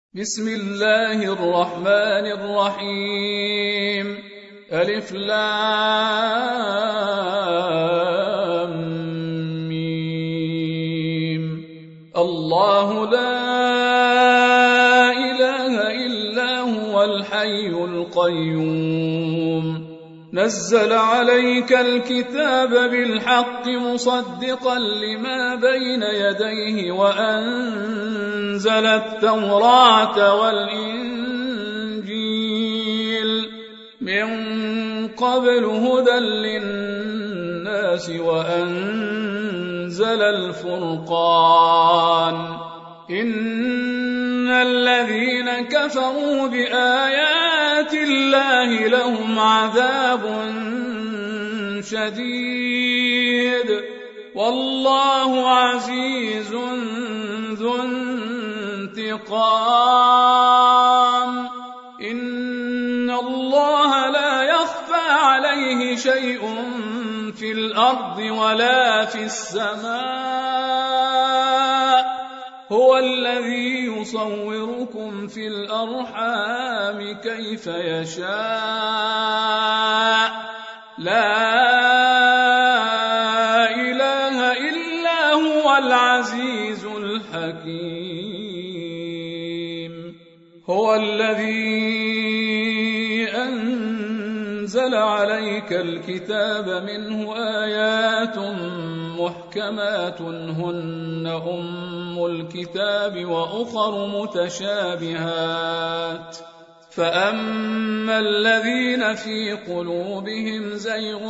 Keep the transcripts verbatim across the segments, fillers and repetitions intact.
بسم الله الرحمن الرحيم ألف لام ميم الله لا إله إلا هو الحي القيوم نزل عليك الكتاب بالحق مصدقا لما بين يديه وأنزل التوراة والإنجيل من قبل هدى للناس وأنزل الفرقان إن الذين كفروا بآيات الله لهم عذاب شديد والله عزيز ذو انتقام إن الله لا يخفى عليه شيء في الأرض ولا في السماء هو الذي يصوركم في الأرحام كيف يشاء لا إله إلا هو العزيز الحكيم هو الذي أنزل عليك الكتاب منه آيات محكمات هن أم الكتاب وأخر متشابهات فأما الذين في قلوبهم زيغ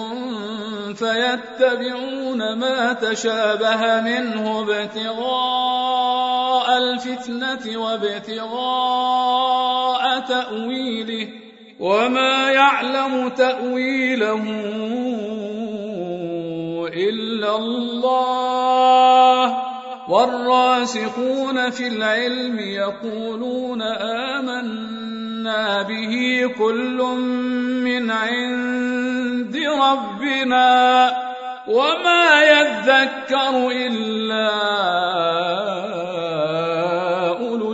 فيتبعون ما تشابه منه ابتغاء الفتنة وابتغاء تأويله وما يعلم تأويله إلا الله والراسخون في العلم يقولون آمنا به كل من عند ربنا وما يذكر إلا أولو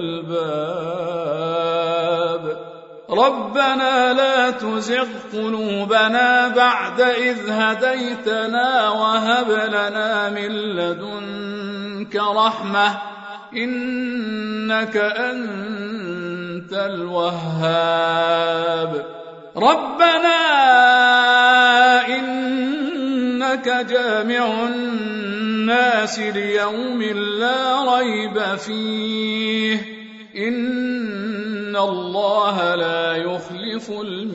الألباب ربنا لا تزغ قلوبنا بعد إذ هديتنا وهب لنا من لدنك رحمة إنك أنت الوهاب ربنا إنك جامع الناس ليوم لا ريب فيه إن الله لا يخلف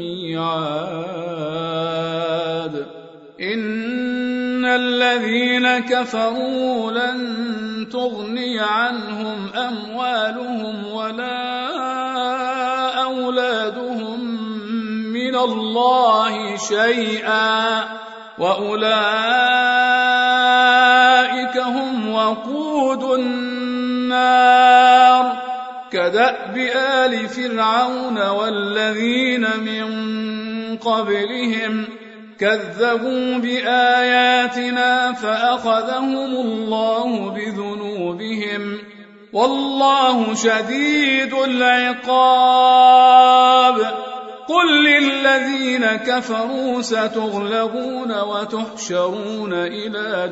الميعاد إن الذين كفروا لن تغني عنهم أموالهم ولا أولادهم من الله شيئا وأولئك هم وقود النار كدأب آل فرعون والذين من قبلهم كذبوا بآياتنا فأخذهم الله بذنوبهم والله شديد العقاب قل للذين كفروا ستغلبون وتحشرون إلى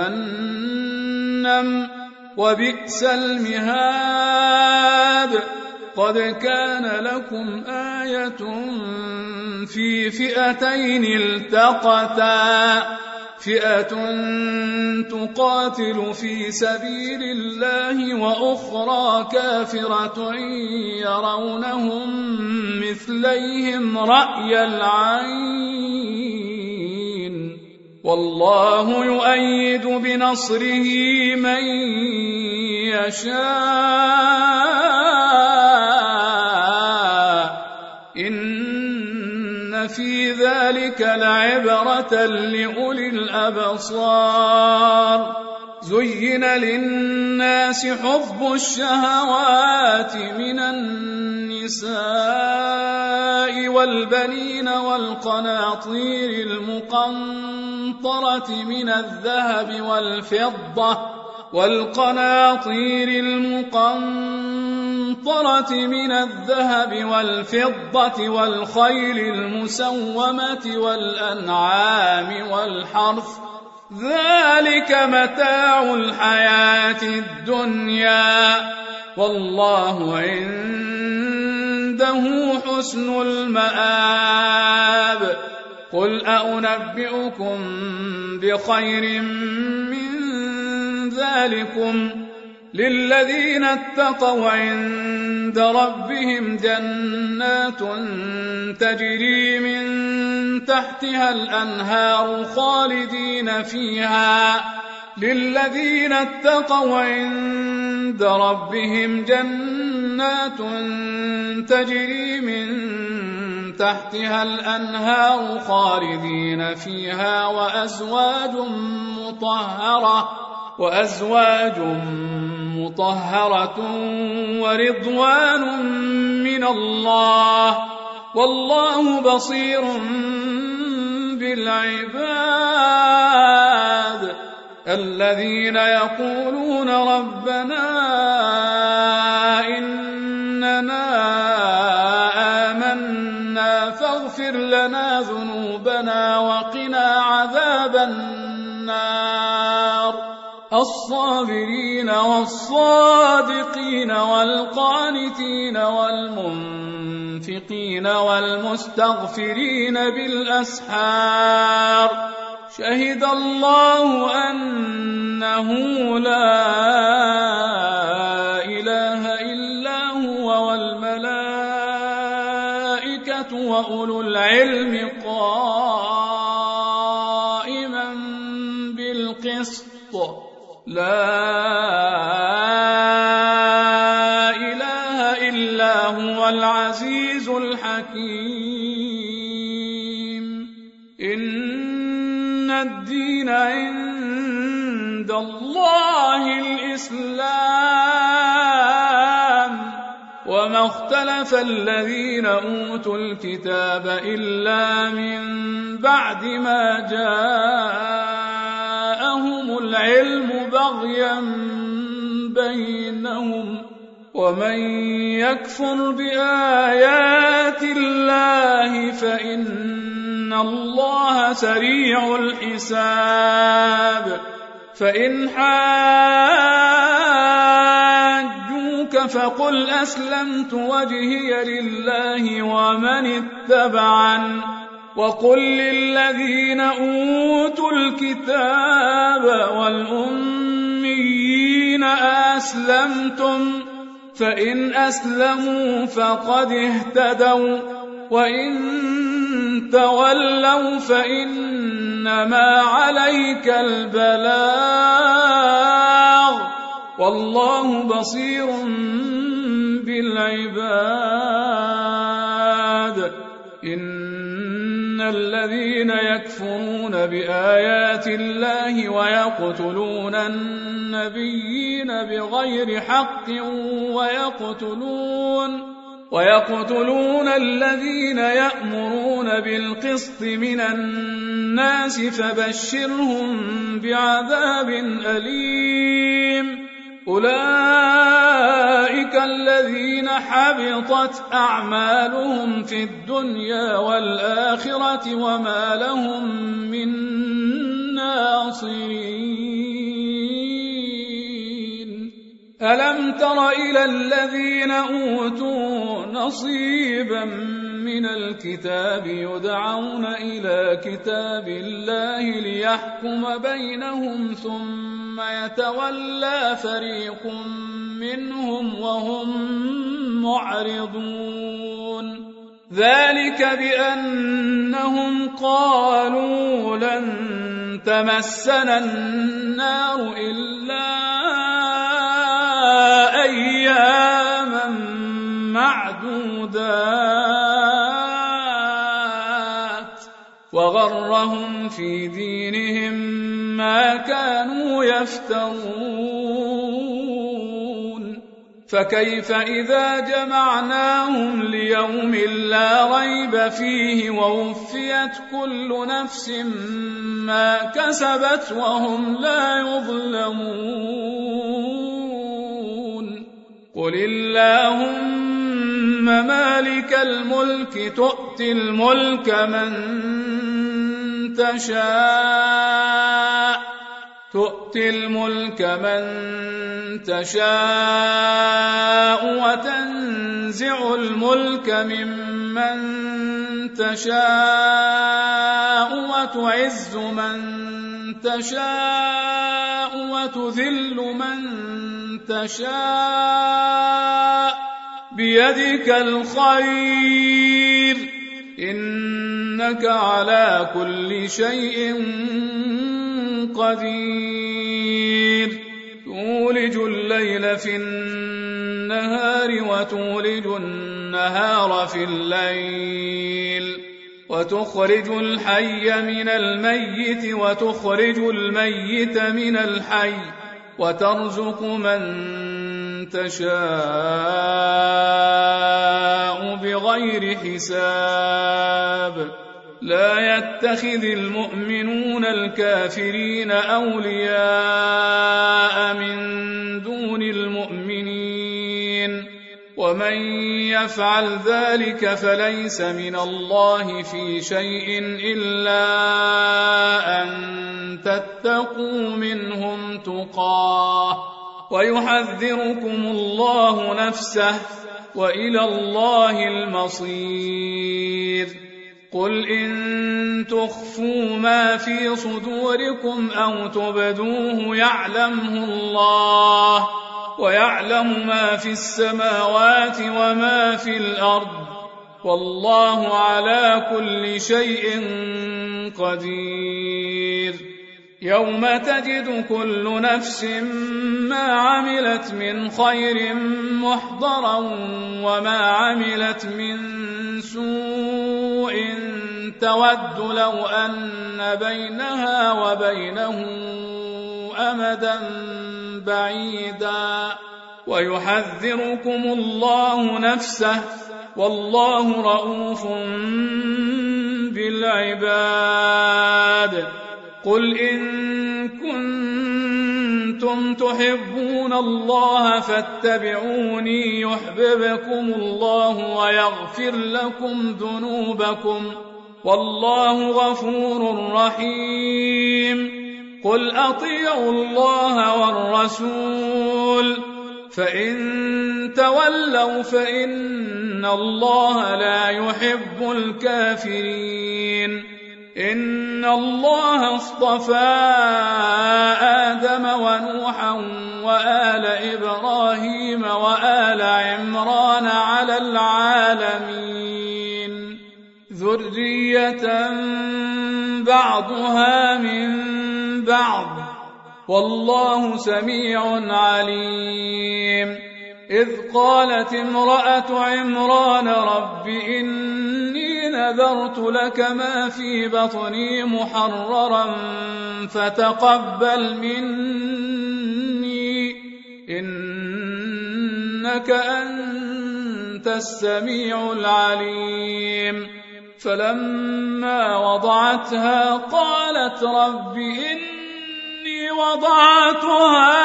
جهنم وبئس المهاد قد كان لكم آية في فئتين التقتا فئة تقاتل في سبيل الله وأخرى كافرة يرونهم مثليهم رأي العين والله يؤيد بنصره من يشاء إن في ذلك لعبرة لأولي الأبصار زين للناس حب الشهوات من النساء والبنين والقناطير المقنطرة من الذهب والفضة والقناطير المقنطرة المقنطرة من الذهب والفضة والخيل المسومة والأنعام والحرث ذلك متاع الحياة الدنيا والله عنده حسن المآب قل أنبئكم بخير من ذلكم للذين اتقوا عند ربهم جنات تجري من تحتها الأنهار خالدين فيها للذين اتقوا عند ربهم جنات تجري من تحتها الأنهار خالدين فيها وأزواج مطهرة وأزواج مطهرة ورضوان من الله والله بصير بالعباد الذين يقولون ربنا إننا آمنا فاغفر لنا ذنوبنا وقنا عذاب النار الصابرين والصادقين والقانتين والمنفقين والمستغفرين بالأسحار شهد الله أنه لا إله إلا هو والملائكة وأولو العلم قائما بالقسط لا إله إلا هو العزيز الحكيم إن الدين عند الله الإسلام وما اختلف الذين أوتوا الكتاب إلا من بعد ما جاءهم العلم بغيا بينهم ومن يكفر بآيات الله فإن الله سريع الحساب فإن حاجوك فقل أسلمت وجهي لله ومن اتبعن وقل للذين أوتوا الكتاب والأميين أسلمتم فإن أسلموا فقد اهتدوا وإن تولوا فإنما عليك البلاغ والله بصير بالعباد إن الذين يكفرون بآيات الله ويقتلون النبيين بغير حق ويقتلون ويقتلون الذين يأمرون بالقسط من الناس فبشرهم بعذاب أليم أولئك الذين حبطت أعمالهم في الدنيا والآخرة وما لهم من ناصرين ألم تر إلى الذين أوتوا نصيبا من الكتاب يدعون إلى كتاب الله ليحكم بينهم ثم يتولى فريق منهم وهم معرضون ذلك بأنهم قالوا لن تمسنا النار إلا أياما معدودات وغرهم في دينهم ما كانوا يفترون فكيف إذا جمعناهم ليوم لا ريب فيه ووفيت كل نفس ما كسبت وهم لا يظلمون قل قل اللهم مالك الملك تؤتي الملك من تشاء تؤتي الملك من تشاء وتنزع الملك ممن تشاء وتعز من تشاء وتذل من تشاء بيدك الخير إنك على كل شيء قدير تولج الليل في النهار وتولج النهار في الليل وتخرج الحي من الميت وتخرج الميت من الحي وترزق من تشاء بغير حساب لا يتخذ المؤمنون الكافرين أولياء من دون المؤمنين ومن يفعل ذلك فليس من الله في شيء إلا أن تتقوا منهم تقاه ويحذركم الله نفسه وإلى الله المصير قل إن تخفوا ما في صدوركم أو تبدوه يعلمه الله ويعلم ما في السماوات وما في الأرض والله على كل شيء قدير يوم تجد كل نفس ما عملت من خير محضرا وما عملت من سوء تود لو أن بينها وبينه أمدا بعيدا ويحذركم الله نفسه والله رؤوف بالعباد قل إن كنتم تحبون الله فاتبعوني يحببكم الله ويغفر لكم ذنوبكم والله غفور رحيم قل أطيعوا الله والرسول فإن تولوا فإن الله لا يحب الكافرين إن الله اصطفى آدم ونوحا وآل إبراهيم وآل عمران على العالمين ذرية بعضها من بعض والله سميع عليم إذ قالت امرأة عمران رب إني نذرت لك ما في بطني محررا فتقبل مني إنك أنت السميع العليم فلما وضعتها قالت رب إني وضعتها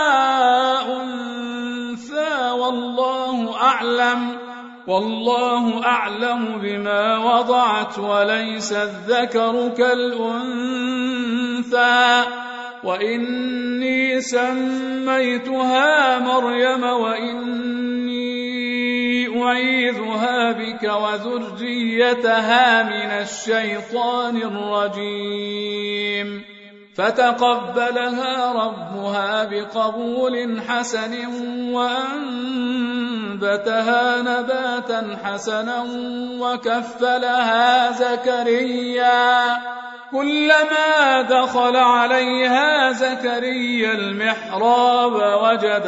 أنثى والله أعلم والله أعلم بما وضعت وليس الذكر كالأنثى وإني سميتها مريم وإني أعيذها بك وذريتها من الشيطان الرجيم فتقبلها ربها بقبول حسن وأنبتها نباتا حسنا وكفلها زكريا كلما دخل عليها زكريا المحراب وجد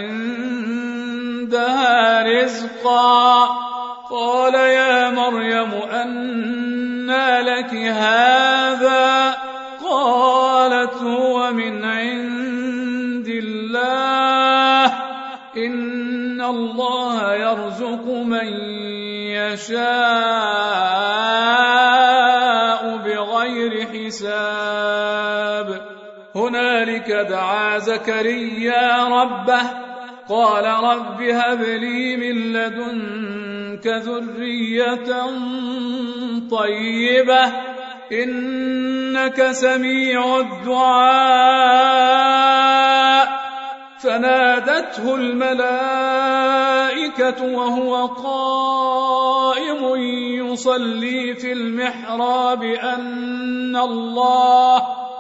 عندها رزقا قال يا مريم أنى لك هذا قالت هو من عند الله إن الله يرزق من يشاء بغير حساب هنالك دعا زكريا ربه قال رب هب لي من لدنك ذرية طيبة إنك سميع الدعاء فنادته الملائكة وهو قائم يصلي في المحراب أن الله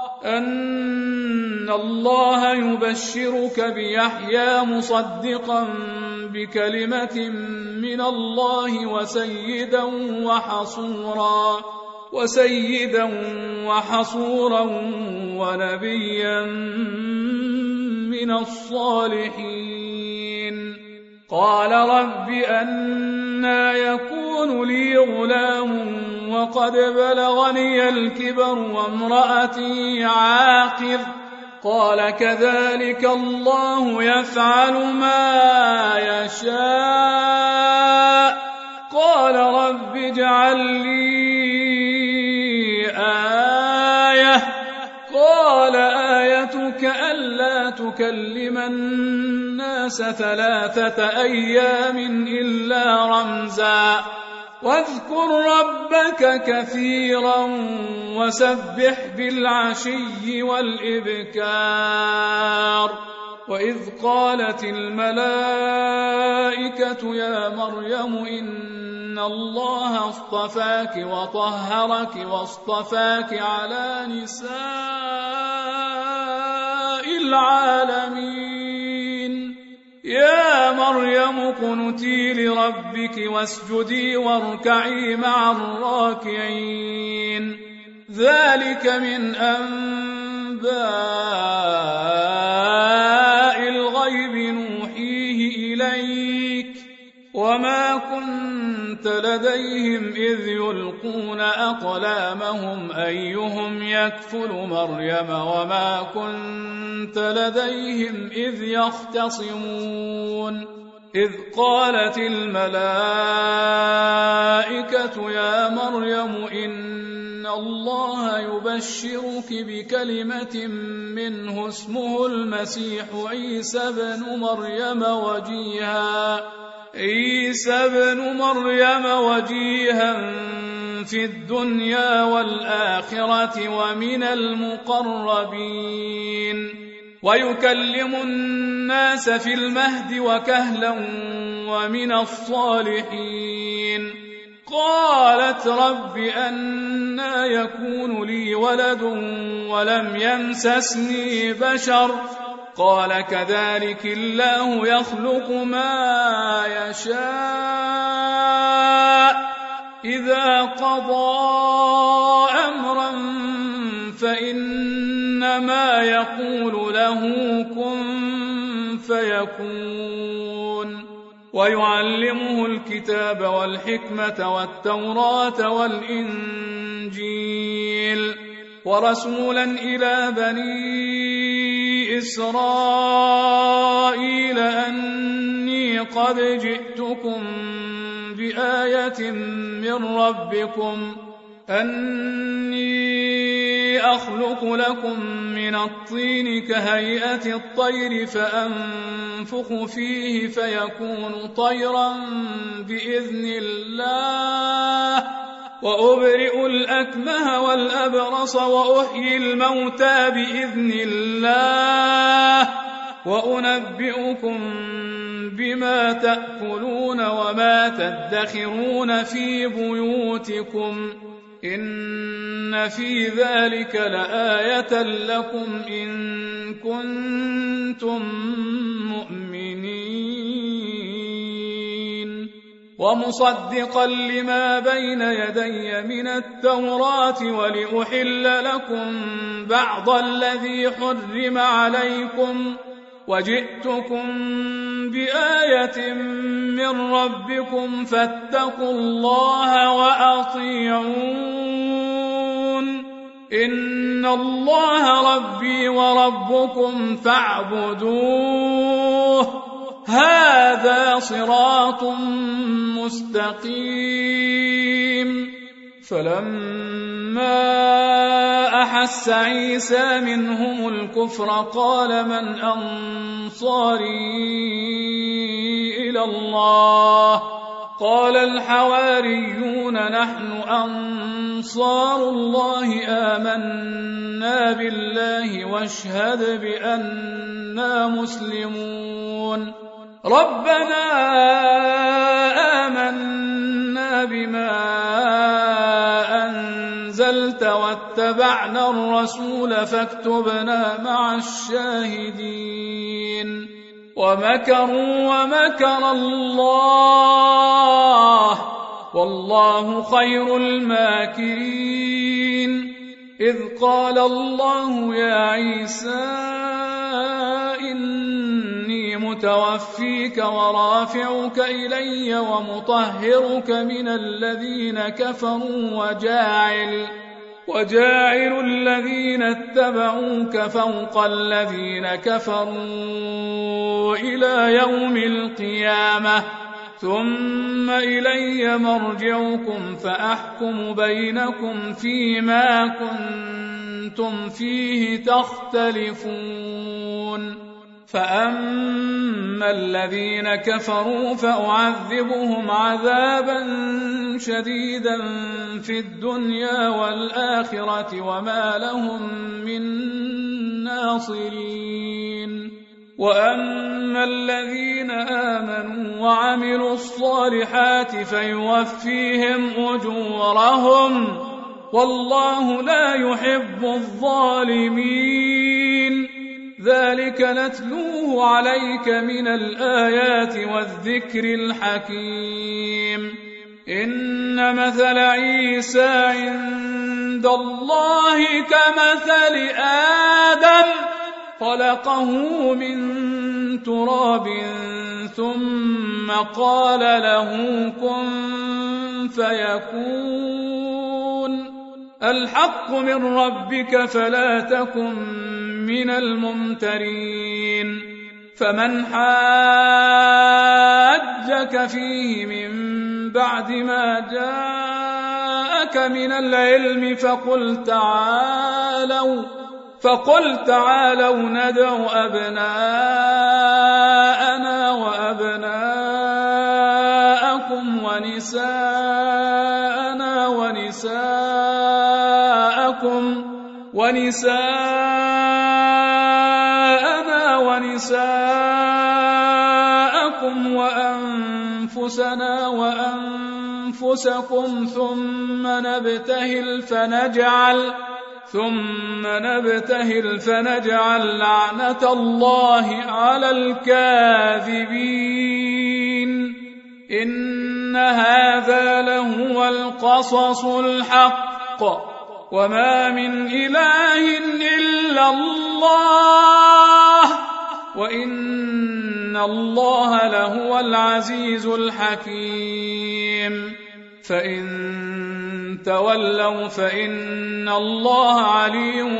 أن الله يبشرك بيحيى مصدقا بكلمة من الله وسيدا وحصورا وسيدا وحصورا ونبيا من الصالحين قال رب أنى يكون لي غلام وقد بلغني الكبر وامرأتي عاقر قال كذلك الله يفعل ما يشاء قال رب اجعل لي آية قال آيتك ألا تكلم الناس ثلاثة أيام إلا رمزا واذكر ربك كثيرا وسبح بالعشي والإبكار وإذ قالت الملائكة يا مريم إن الله اصطفاك وطهرك واصطفاك على نساء العالمين يا مريم اقنتي لربك واسجدي واركعي مع الراكعين ذلك من أنباء الغيب نوحيه إليك وما كنت لديهم إذ يلقون أقلامهم أيهم يكفل مريم وما كنت لديهم إذ يختصمون إذ قالت الملائكة يا مريم إن الله يبشرك بكلمة منه اسمه المسيح عيسى بن مريم وجيها عيسى بن مريم وجيها في الدنيا والآخرة ومن المقربين ويكلم الناس في المهد وكهلا ومن الصالحين قالت رب أنى يكون لي ولد ولم يمسسني بشر قال كذلك الله يخلق ما يشاء إذا قضى أمرا فإنما يقول له كن فيكون ويعلمه الكتاب والحكمة والتوراة والإنجيل ورسولا إلى بني إسرائيل أني قد جئتكم بآية من ربكم أني أخلق لكم من الطين كهيئة الطير فأنفخ فيه فيكون طيرا بإذن الله وأبرئ الأكمه والأبرص وأحيي الموتى بإذن الله وأنبئكم بما تأكلون وما تدخرون في بيوتكم إن في ذلك لآية لكم إن كنتم مؤمنين ومصدقا لما بين يدي من التوراة ولأحل لكم بعض الذي حرم عليكم وجئتكم بآية من ربكم فاتقوا الله وأطيعون إن الله ربي وربكم فاعبدوه هذا صراط مستقيم فلما أحس عيسى منهم الكفر قال من أنصاري إلى الله قال الحواريون نحن أنصار الله آمنا بالله واشهد بأننا مسلمون ربنا آمنا بما أنزلت واتبعنا الرسول فاكتبنا مع الشاهدين ومكروا ومكر الله والله خير الماكرين إذ قال الله يا عيسى إني متوفيك ورافعك إلي ومطهرك من الذين كفروا وجاعل وجاعل الذين اتبعوك فوق الذين كفروا إلى يوم القيامة ثم إلي مرجعكم فأحكم بينكم فيما كنتم فيه تختلفون فأما الذين كفروا فأعذبهم عذابا شديدا في الدنيا والآخرة وما لهم من ناصرين وأما الذين آمنوا وعملوا الصالحات فيوفيهم أجورهم والله لا يحب الظالمين ذلك نتلوه عليك من الآيات والذكر الحكيم إن مثل عيسى عند الله كمثل آدم خلقه من تراب ثم قال له كن فيكون الحق من ربك فلا تكن من الممترين فمن حاجك فيه من بعد ما جاءك من العلم فقل تعالوا فقل تعالوا ندع أبناءنا وأبناءكم ونساءنا ونساءكم ونساءنا ونساءكم وأنفسنا وأنفسكم ثم نبتهل فنجعل ثم نبتهل فنجعل لعنة الله على الكاذبين إن هذا لهو القصص الحق وما من إله إلا الله وإن الله لهو العزيز الحكيم فإن تولوا فإن الله عليم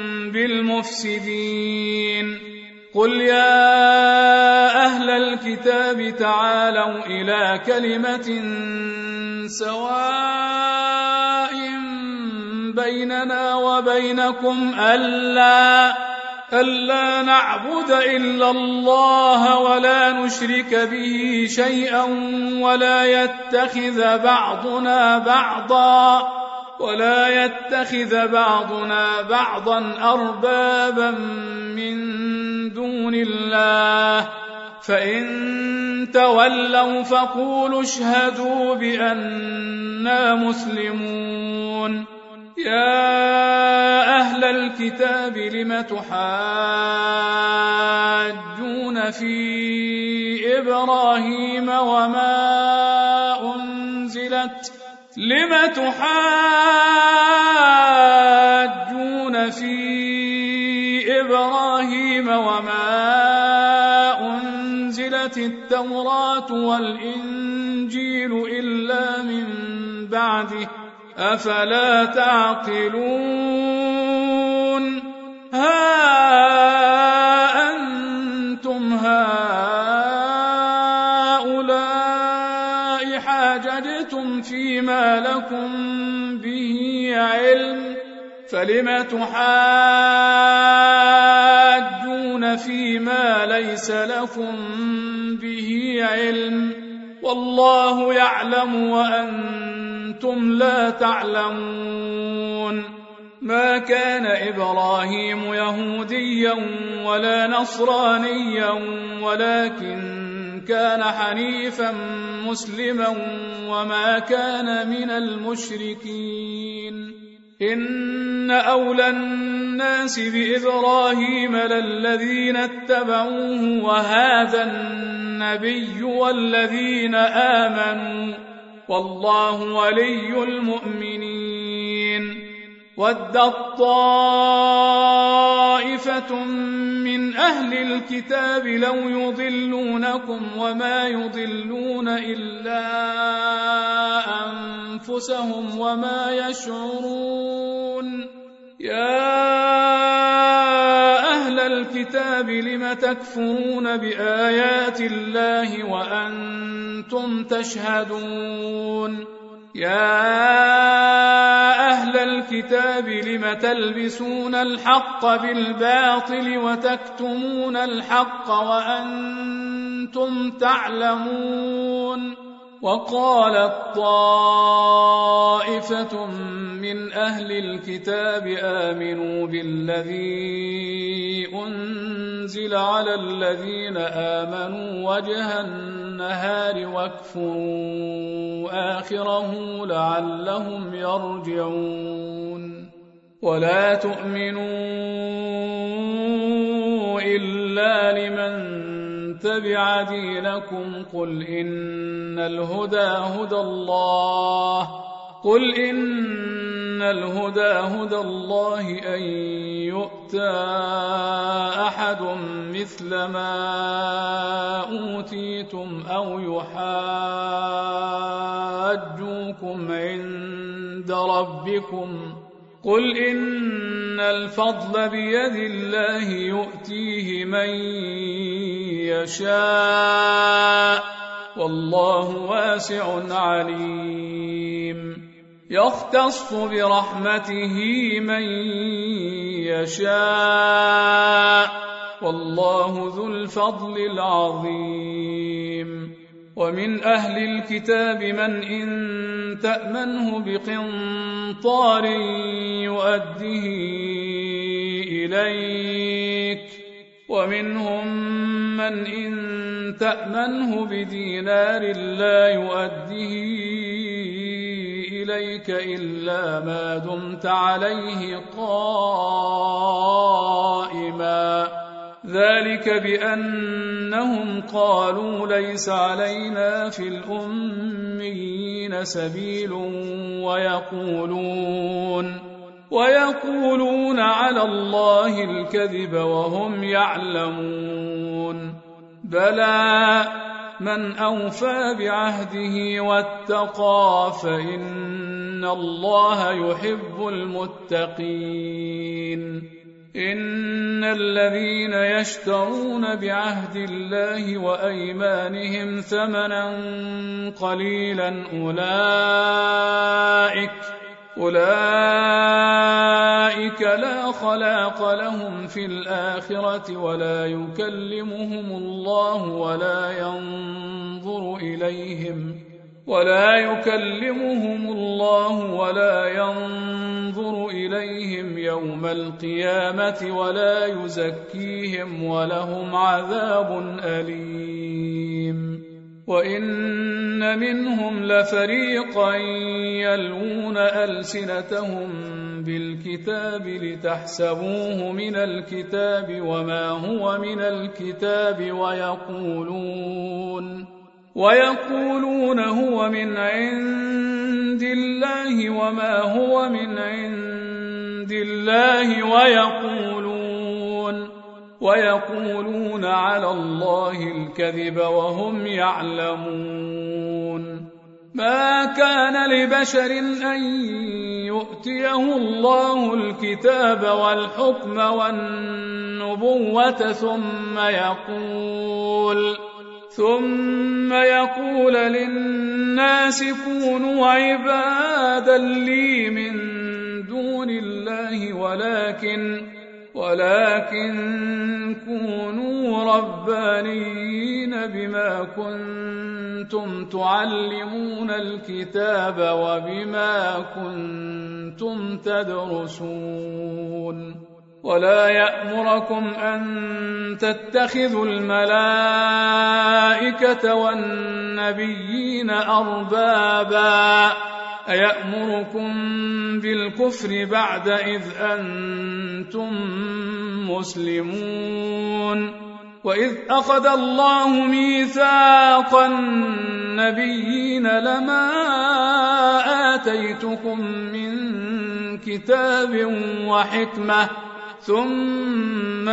بالمفسدين قل يا أهل الكتاب تعالوا إلى كلمة سواء بيننا وبينكم ألا ألا نعبد إلا الله ولا نشرك به شيئا ولا يتخذ بعضنا بعضا ولا يتخذ بعضنا بعضا أربابا من دون الله فإن تولوا فقولوا اشهدوا بأننا مسلمون يا أهل الكتاب لم تحاجون في إبراهيم وما أنزلت لم تحاجون في إبراهيم وما أنزلت التوراة والإنجيل إلا من بعده أفلا تعقلون ها أنتم هؤلاء حاججتم فيما لكم به علم فلم تحاجون فيما ليس لكم به علم والله يعلم وأنتم لا تعلمون ما كان إبراهيم يهوديا ولا نصرانيا ولكن كان حنيفا مسلما وما كان من المشركين إن أولى الناس بإبراهيم للذين اتبعوه وهذا النبي والذين آمنوا والله ولي المؤمنين ودت طائفة من أهل الكتاب لو يضلونكم وما يضلون إلا أنفسهم وما يشعرون يا أهل الكتاب لم تكفرون بآيات الله وأنتم تشهدون يا أهل الكتاب لم تلبسون الحق بالباطل وتكتمون الحق وأنتم تعلمون وقالت طائفة من أهل الكتاب آمنوا بالذي أنزل على الذين آمنوا وجه النهار واكفروا آخره لعلهم يرجعون ولا تؤمنوا إلا لمن تبع دينكم قل إن الهدى هدى الله قل إن الهدى هدى الله أن يؤتى أحد مثل ما أوتيتم أو يحاجوكم عند ربكم قل إن الفضل بيد الله يؤتيه من يشاء والله واسع عليم يختص برحمته من يشاء والله ذو الفضل العظيم ومن أهل الكتاب من إن تأمنه بقنطار يؤديه إليك ومنهم من إن تأمنه بدينار لا يؤديه إليك إلا ما دمت عليه قائما ذلك بأنهم قالوا ليس علينا في الأميين سبيل ويقولون ويقولون على الله الكذب وهم يعلمون بلى من أوفى بعهده واتقى فإن الله يحب المتقين إن الذين يشترون بعهد الله وأيمانهم ثمنا قليلا أولئك أولئك لا خلاق لهم في الآخرة ولا يكلمهم الله ولا ينظر إليهم ولا يكلمهم الله ولا ينظر إليهم يوم القيامة ولا يزكيهم ولهم عذاب أليم وإن منهم لفريقا يلوون ألسنتهم بالكتاب لتحسبوه من الكتاب وما هو من الكتاب ويقولون ويقولون هو من عند الله وما هو من عند الله ويقولون ويقولون على الله الكذب وهم يعلمون ما كان لبشر أن يؤتيه الله الكتاب والحكم والنبوة ثم يقول ثم يقول للناس كونوا عبادا لي من دون دون الله ولكن ولكن كونوا ربانيين بما كنتم تعلمون الكتاب وبما كنتم تدرسون ولا يأمركم أن تتخذوا الملائكة والنبيين أربابا أيأمركم بالكفر بعد إذ أنتم مسلمون وإذ أخذ الله ميثاق النبيين لما آتيتكم من كتاب وحكمة ثم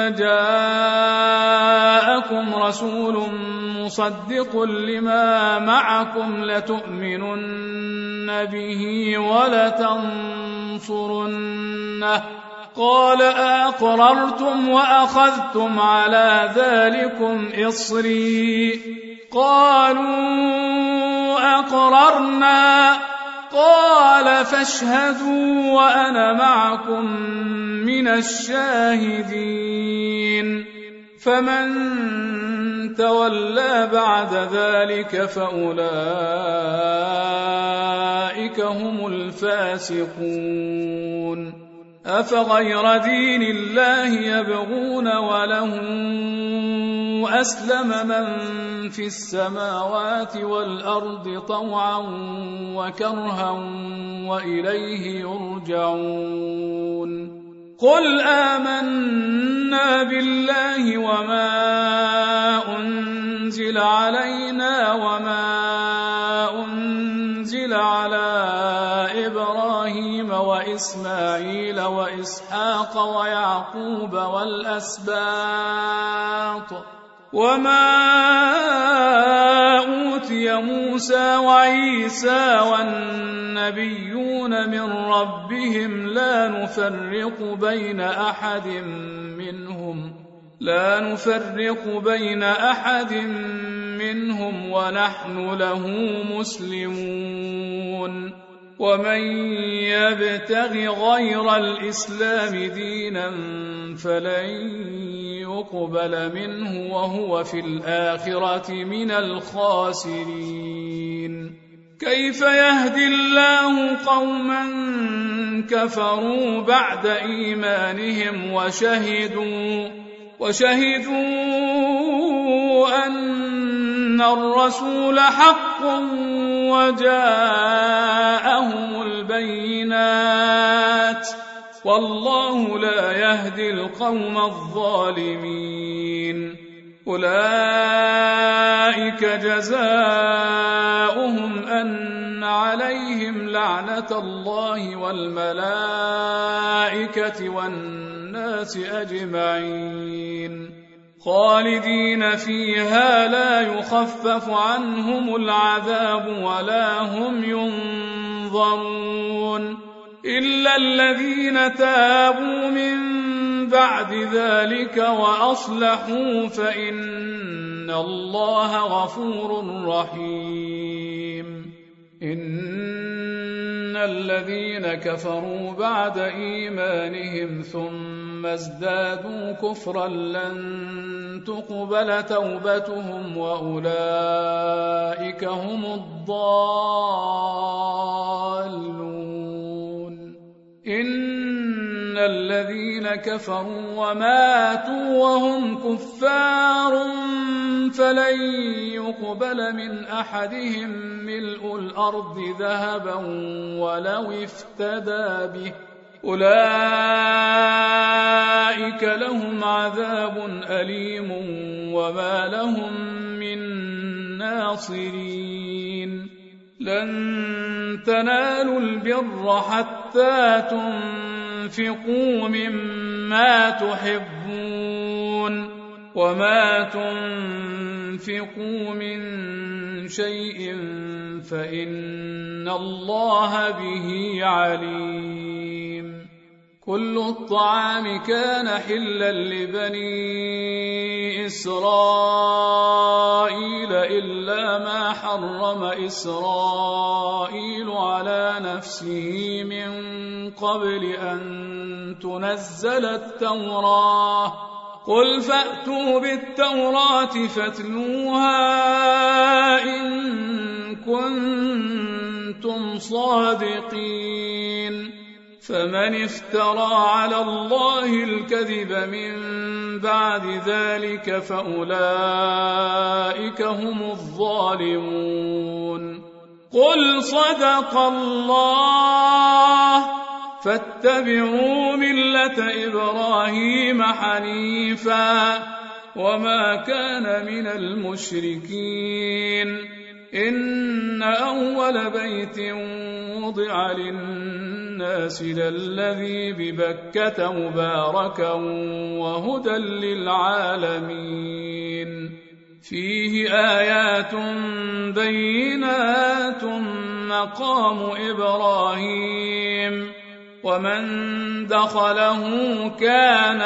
جاءكم رسول مصدق لما معكم لتؤمنن به ولتنصرنه قال أقررتم وأخذتم على ذلكم إصري قالوا أقررنا قال فاشهدوا وأنا معكم من الشاهدين فمن تولى بعد ذلك فأولئك هم الفاسقون أفغير دين الله يبغون وله أسلم من في السماوات والأرض طوعا وكرها وإليه يرجعون قل آمنا بالله وما أنزل علينا وما أنزل على إبراهيم وإسماعيل وإسحاق ويعقوب والأسباط وما أوتي موسى وعيسى والنبيون من ربهم لا نفرق بين أحد منهم لا نفرق بين أحد منهم ونحن له مسلمون ومن يبتغ غير الإسلام دينا فلن يقبل منه وهو في الآخرة من الخاسرين كيف يهدي الله قوما كفروا بعد إيمانهم وشهدوا وشهدوا أن الرسول حق وجاءهم البينات والله لا يهدي القوم الظالمين أولئك جزاؤهم أن عليهم لعنة الله والملائكة والناس أجمعين خالدين فيها لا يخفف عنهم العذاب ولا هم ينظرون إلا الذين تابوا من بعد ذلك وأصلحوا فإن الله غفور رحيم إن الذين كفروا بعد إيمانهم ثم ازدادوا كفرا لن تقبل توبتهم وأولئك هم الضالون إن الذين كفروا وماتوا وهم كفار فلن يقبل من أحدهم ملء الأرض ذهبا ولو افتدى به أولئك لهم عذاب أليم وما لهم من ناصرين لن تنالوا البر حتى تنفقوا مما تحبون وما تنفقوا من شيء فإن الله به عليم كل الطعام كان حلا لبني إسرائيل إلا ما حرم إسرائيل على نفسه من قبل أن تنزل التوراة قل فأتوا بالتوراة فاتلوها إن كنتم صادقين فمن افترى على الله الكذب من بعد ذلك فأولئك هم الظالمون قل صدق الله فاتبعوا ملة إبراهيم حنيفا وما كان من المشركين إن أول بيت وضع للناس للذي ببكة مباركا وهدى للعالمين فيه آيات بينات مقام إبراهيم ومن دخله كان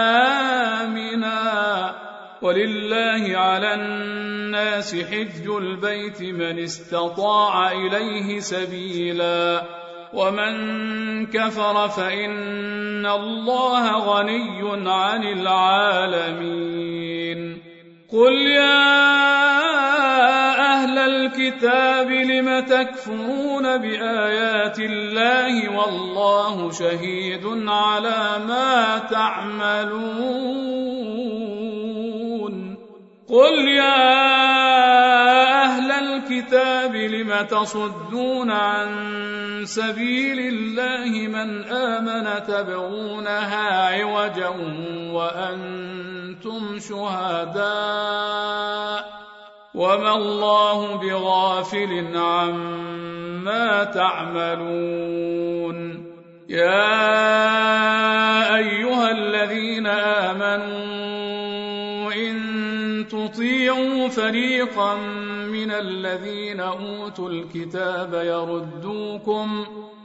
آمنا ولله على الناس حج البيت من استطاع إليه سبيلا ومن كفر فإن الله غني عن العالمين قل يا أهل الكتاب لم تكفرون بآيات الله والله شهيد على ما تعملون قل يا أهل الكتاب لم تصدون عن سبيل الله من آمن تبغونها عوجا وأنتم شهداء وما الله بغافل عما تعملون يا أيها الذين آمنوا إن تطيعوا فريقا من الذين أوتوا الكتاب يردوكم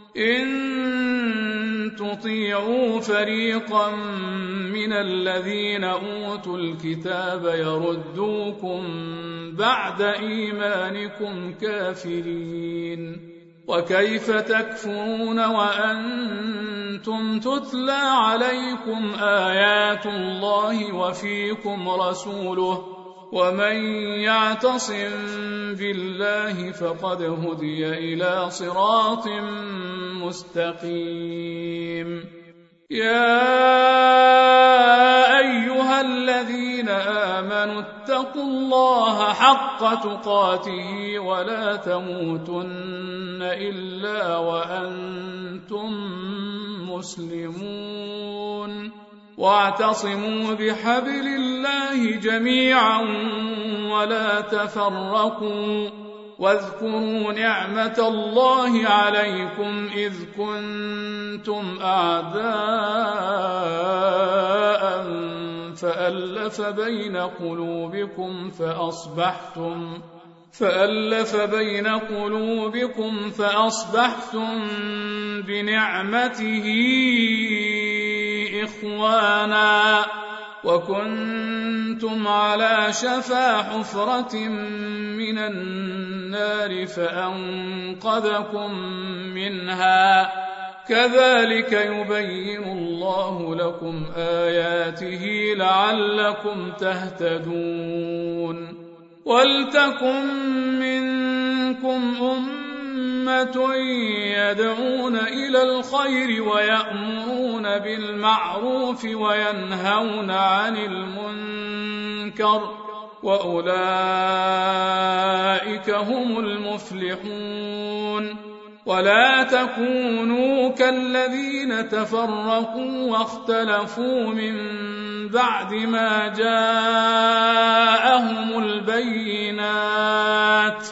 إن تطيعوا فريقا من الذين أوتوا الكتاب يردوكم بعد إيمانكم كافرين وكيف تكفرون وأنتم تتلى عليكم آيات الله وفيكم رسوله ومن يعتصم بالله فقد هدي إلى صراط مستقيم يا أيها الذين آمنوا اتقوا الله حق تقاته ولا تموتن إلا وأنتم مسلمون واعتصموا بحبل الله جميعا ولا تفرقوا واذكروا نعمة الله عليكم إذ كنتم أعداء فألف بين قلوبكم فأصبحتم فألف بين قلوبكم فأصبحتم بنعمته إخوانا وكنتم على شفا حفرة من النار فأنقذكم منها كذلك يبين الله لكم آياته لعلكم تهتدون ولتكن منكم أمة يدعون إلى الخير ويأمرون بالمعروف وينهون عن المنكر وأولئك هم المفلحون ولا تكونوا كالذين تفرقوا واختلفوا من بعد ما جاءهم البينات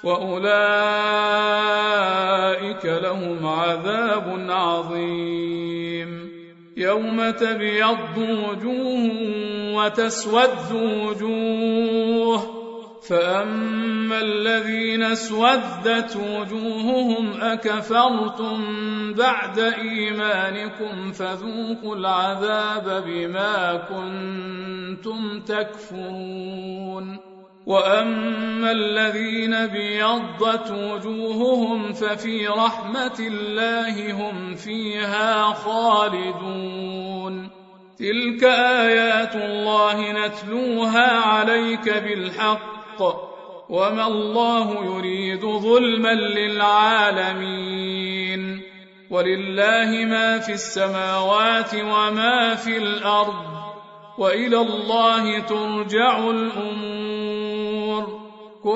وأولئك لهم عذاب عظيم يوم تبيض وجوه وتسود وجوه فأما الذين اسودت وجوههم أكفرتم بعد إيمانكم فذوقوا العذاب بما كنتم تكفرون وأما الذين بيضت وجوههم ففي رحمة الله هم فيها خالدون. تلك آيات الله نتلوها عليك بالحق وما الله يريد ظلما للعالمين. ولله ما في السماوات وما في الأرض وإلى الله ترجع الأمور.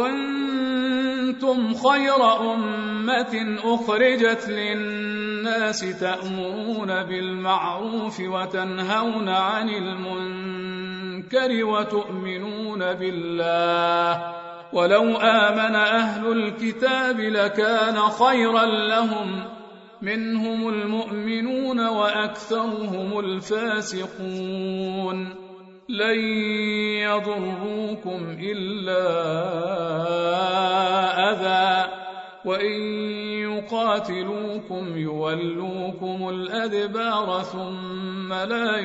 كنتم خير أمة أخرجت للناس تأمرون بالمعروف وتنهون عن المنكر وتؤمنون بالله ولو آمن أهل الكتاب لكان خيرا لهم منهم المؤمنون وأكثرهم الفاسقون. لن يضروكم إلا أذى وإن يقاتلوكم يولوكم الأدبار ثم لا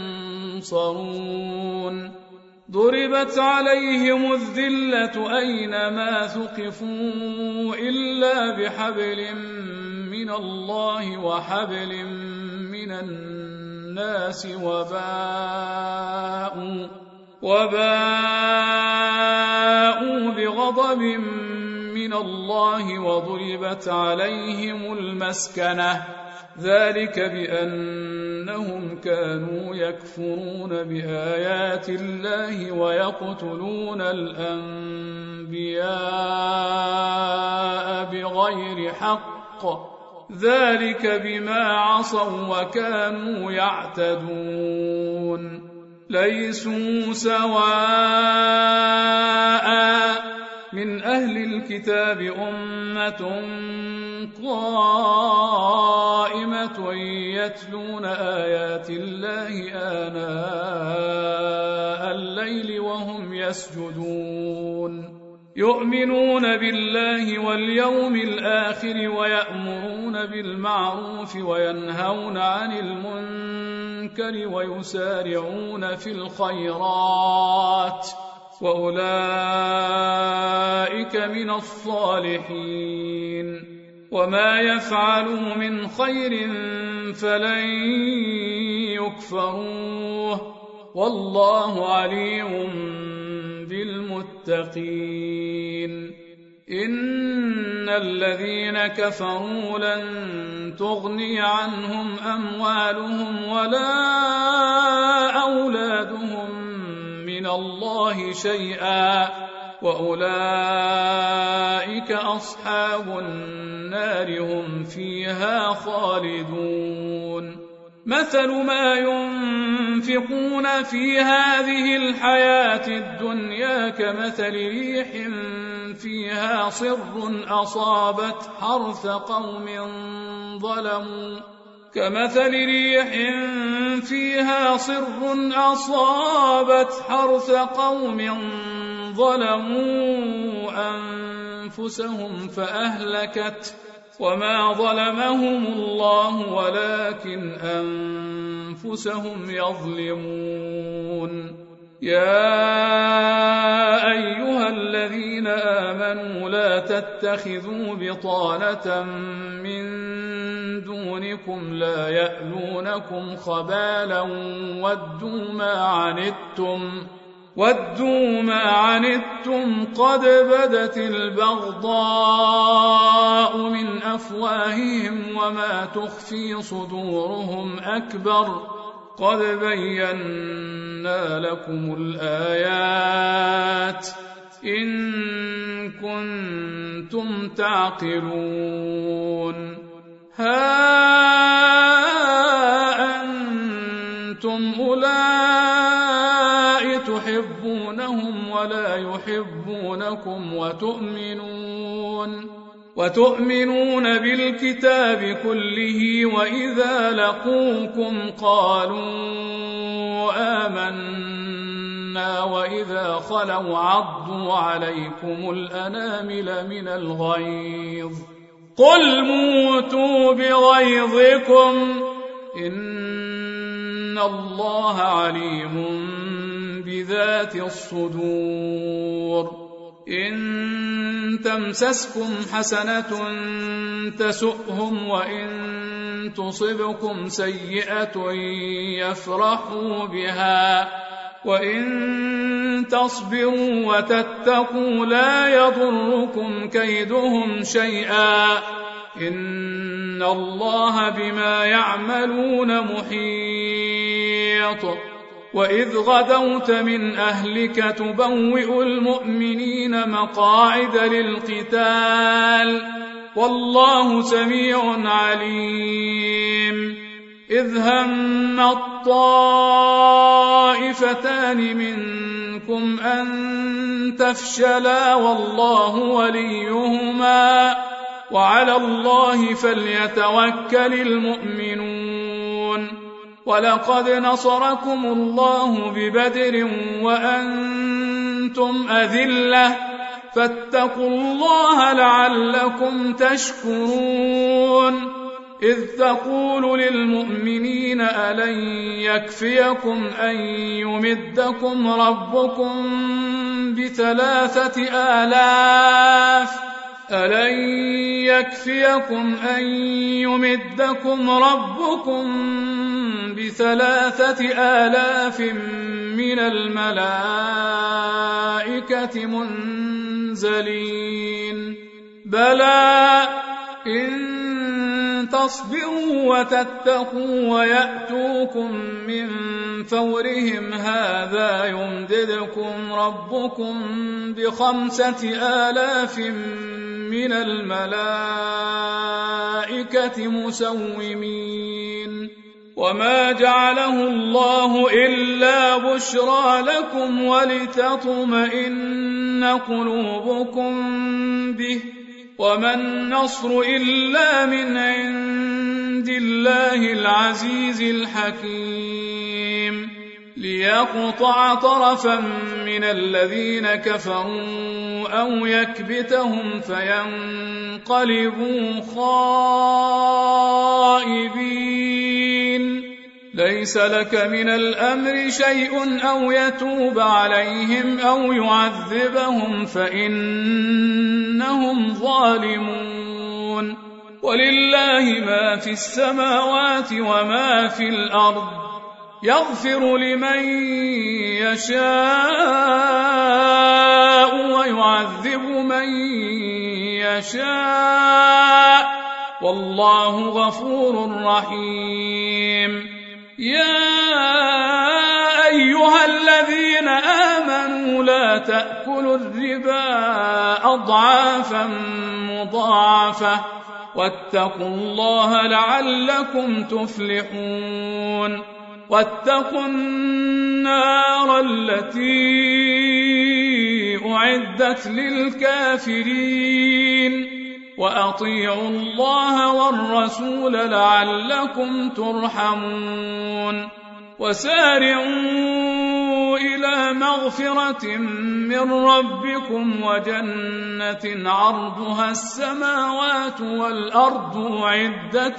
ينصرون. ضربت عليهم الذلة أينما ثقفوا إلا بحبل من الله وحبل من الناس وباءوا, وباءوا بغضب من الله وضربت عليهم المسكنة ذلك بأنهم كانوا يكفرون بآيات الله ويقتلون الأنبياء بغير حق ذلك بما عصوا وكانوا يعتدون. ليسوا سواء من أهل الكتاب أمة قائمة يتلون آيات الله آناء الليل وهم يسجدون يؤمنون بالله واليوم الآخر ويأمرون بالمعروف وينهون عن المنكر ويسارعون في الخيرات وأولئك من الصالحين. وما يفعلوا من خير فلن يكفروه والله عليم بالمتقين. إن الذين كفروا لن تغني عنهم أموالهم ولا أولادهم من الله شيئا وأولئك أصحاب النار هم فيها خالدون. مثل ما ينفقون في هذه الحياة الدنيا كمثل ريح فيها صر أصابت حرث قوم ظلموا كمثل ريح فيها صر أصابت حرث قوم ظلموا أنفسهم فأهلكت وما ظلمهم الله ولكن أنفسهم يظلمون. يا أيها الذين آمنوا لا تتخذوا بطانة من دونكم لا يألونكم خبالا ودوا ما عنتم ودوا ما عنتم قد بدت البغضاء من أفواههم وما تخفي صدورهم أكبر قد بينا لكم الآيات إن كنتم تعقلون. ها أنتم أولئك تحبونهم ولا يحبونكم وتؤمنون وتؤمنون بالكتاب كله وإذا لقوكم قالوا آمنا وإذا خلوا عضوا عليكم الأنامل من الغيظ قل موتوا بغيظكم إن الله عليم بذات الصدور. إن تمسسكم حسنة تسؤهم وإن تصبكم سيئة يفرحوا بها وإن تصبروا وتتقوا لا يضركم كيدهم شيئا إن الله بما يعملون محيط. وإذ غدوت من أهلك تبوئ المؤمنين مقاعد للقتال والله سميع عليم. إذ هم الطائفتان منكم أن تفشلا والله وليهما وعلى الله فليتوكل المؤمنون. ولقد نصركم الله ببدر وأنتم أذلة فاتقوا الله لعلكم تشكرون. إذ تقول للمؤمنين ألن يكفيكم أن يمدكم ربكم بثلاثة آلاف ألن يكفيكم أن يمدكم ربكم بثلاثة آلاف من الملائكة منزلين بلى إن تصبروا وتتقوا ويأتوكم من فورهم هذا يمددكم ربكم بخمسة آلاف من الملائكة مسومين. وما جعله الله إلا بشرى لكم ولتطمئن قلوبكم به وما النصر إلا من عند الله العزيز الحكيم. ليقطع طرفا من الذين كفروا أو يكبتهم فينقلبوا خائبين. ليس لك من الأمر شيء أو يتوب عليهم أو يعذبهم فإنهم ظالمون. ولله ما في السماوات وما في الأرض يغفر لمن يشاء ويعذب من يشاء والله غفور رحيم. يا أيها الذين آمنوا لا تأكلوا الربا أضعافا مضاعفة واتقوا الله لعلكم تفلحون. واتقوا النار التي أعدت للكافرين وأطيعوا الله والرسول لعلكم ترحمون. وسارعوا إلى مغفرة من ربكم وجنة عرضها السماوات والأرض أعدت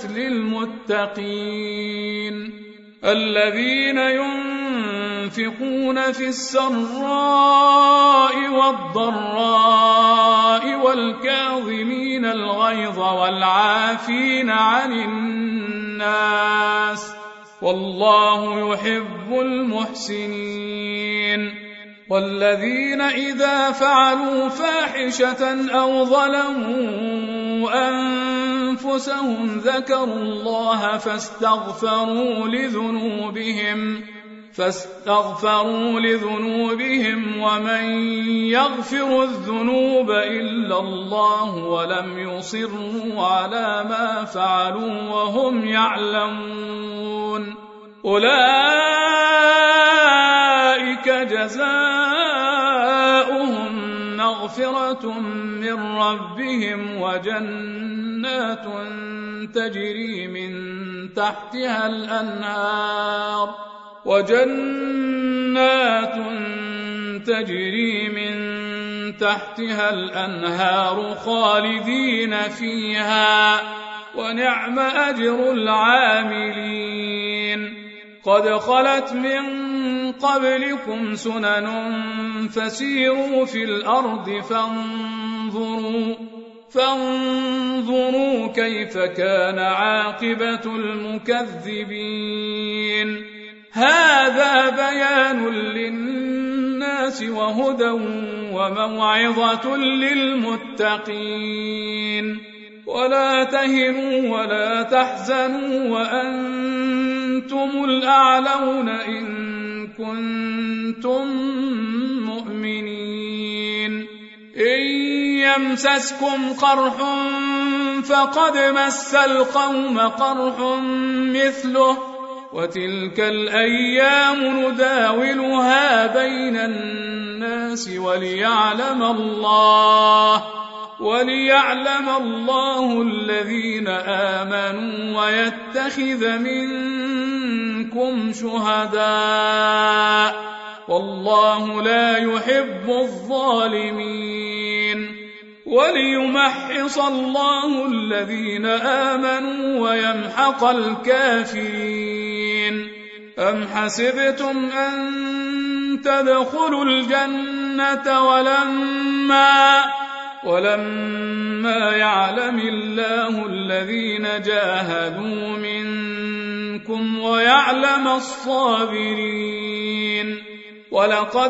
للمتقين الذين ينفقون في السراء والضراء والكاظمين الغيظ والعافين عن الناس والله يحب المحسنين. والذين إذا فعلوا فاحشة أو ظلموا أنفسهم ذكروا الله فاستغفروا لذنوبهم فاستغفروا لذنوبهم ومن يغفر الذنوب إلا الله ولم يصروا على ما فعلوا وهم يعلمون أولئك جزاؤهم مغفرة من ربهم وجنات تجري من تحتها الأنهار وجنات تجري من تحتها الأنهار خالدين فيها ونعم أجر العاملين. قد خلت من قبلكم سنن فسيروا في الأرض فانظروا فانظروا كيف كان عاقبة المكذبين هذا بيان للناس وهدى وموعظة للمتقين ولا تهنوا ولا تحزنوا وأنتم الأعلون إن كنتم مؤمنين إن يمسسكم قرح فقد مس القوم قرح مثله وتلك الأيام نداولها بين الناس وليعلم الله وليعلم الله الذين آمنوا ويتخذ منكم شهداء والله لا يحب الظالمين وليمحص الله الذين آمنوا ويمحق الكافرين أم حسبتم أن تدخلوا الجنة ولما ولما يعلم الله الذين جاهدوا منكم ويعلم الصابرين ولقد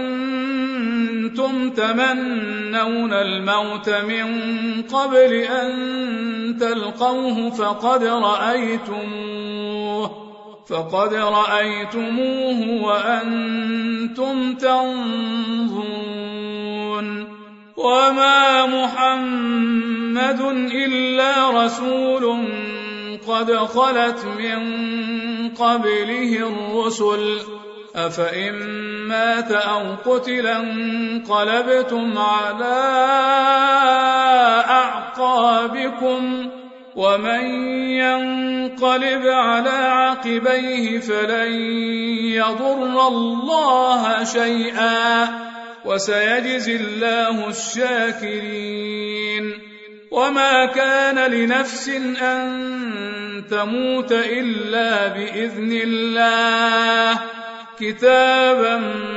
كنتم تمنون الموت من قبل أن تلقوه فقد رأيتموه فقد رأيتموه وأنتم تنظرون وما محمد إلا رسول قد خلت من قبله الرسل أفإن مات أو قتل انقلبتم على أعقابكم ومن ينقلب على عقبيه فلن يضر الله شيئا وسيجزي الله الشاكرين وما كان لنفس أن تموت إلا بإذن الله كتابا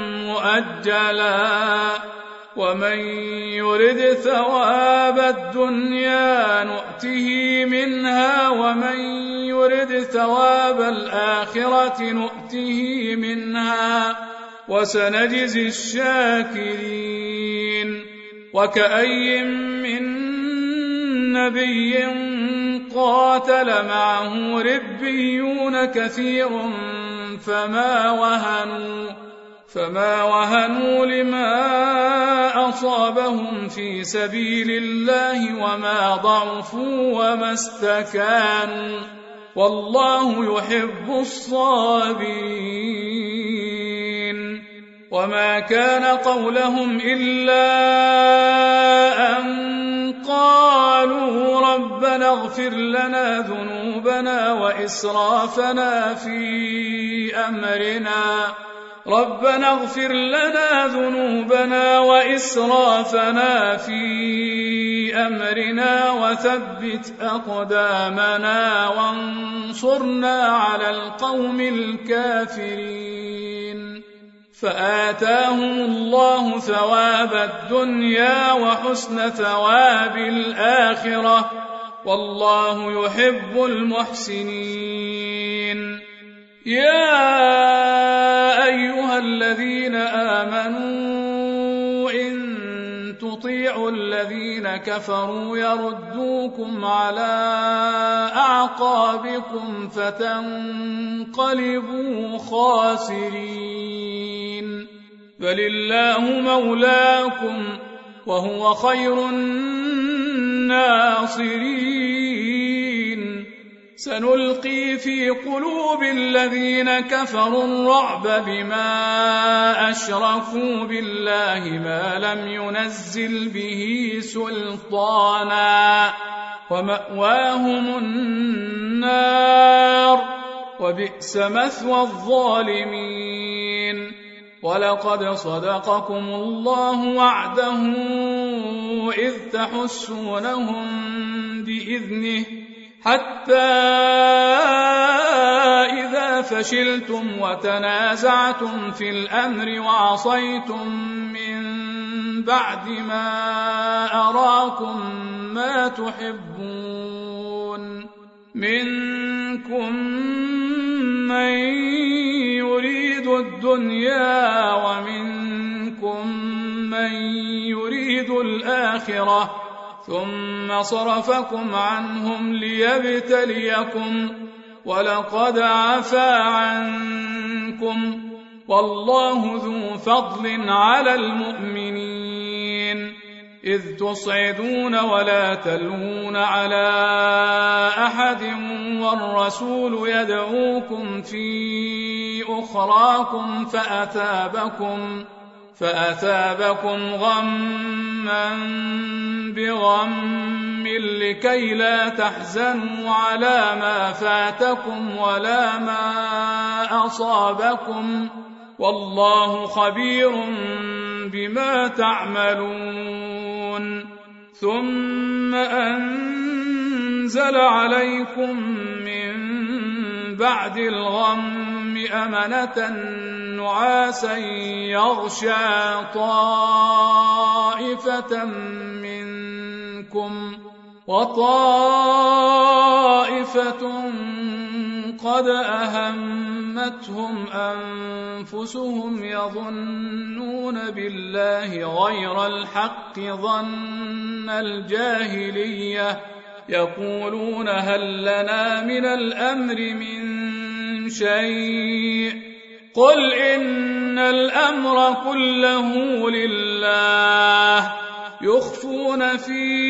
مؤجلا ومن يرد ثواب الدنيا نؤته منها ومن يرد ثواب الآخرة نؤته منها وسنجزي الشاكرين وكأي من نبي قاتل معه ربيون كثير فما وهنوا فما وهنوا لما أصابهم في سبيل الله وما ضعفوا وما استكانوا والله يحب الصابرين وما كان قولهم إلا أن قالوا ربنا اغفر لنا ذنوبنا وإسرافنا في أمرنا ربنا اغفر لنا ذنوبنا وإسرافنا في أمرنا وثبت أقدامنا وانصرنا على القوم الكافرين فآتاهم الله ثواب الدنيا وحسن ثواب الآخرة والله يحب المحسنين يا أيها الذين آمنوا إن تطيعوا الذين كفروا يردوكم على أعقابكم فتنقلبوا خاسرين بل الله مولاكم وهو خير الناصرين سنلقي في قلوب الذين كفروا الرعب بما أشركوا بالله ما لم ينزل به سلطانا ومأواهم النار وبئس مثوى الظالمين ولقد صدقكم الله وعده إذ تحسونهم بإذنه حتى إذا فشلتم وتنازعتم في الأمر وعصيتم بعد ما أراكم ما تحبون منكم من يريد الدنيا ومنكم من يريد الآخرة ثم صرفكم عنهم ليبتليكم ولقد عفا عنكم والله ذو فضل على المؤمنين إذ تصعدون ولا تلوون على أحد والرسول يدعوكم في أخراكم فأثابكم فأثابكم غما بغم لكي لا تحزنوا على ما فاتكم ولا ما أصابكم والله خبير بما تعملون ثم أنزل عليكم من بعد الغم أمنة نعاسا يغشى طائفة منكم وطائفة قد أهمتهم أنفسهم يظنون بالله غير الحق ظن الجاهلية يقولون هل لنا من الأمر من شيء قل إن الأمر كله لله يخفون في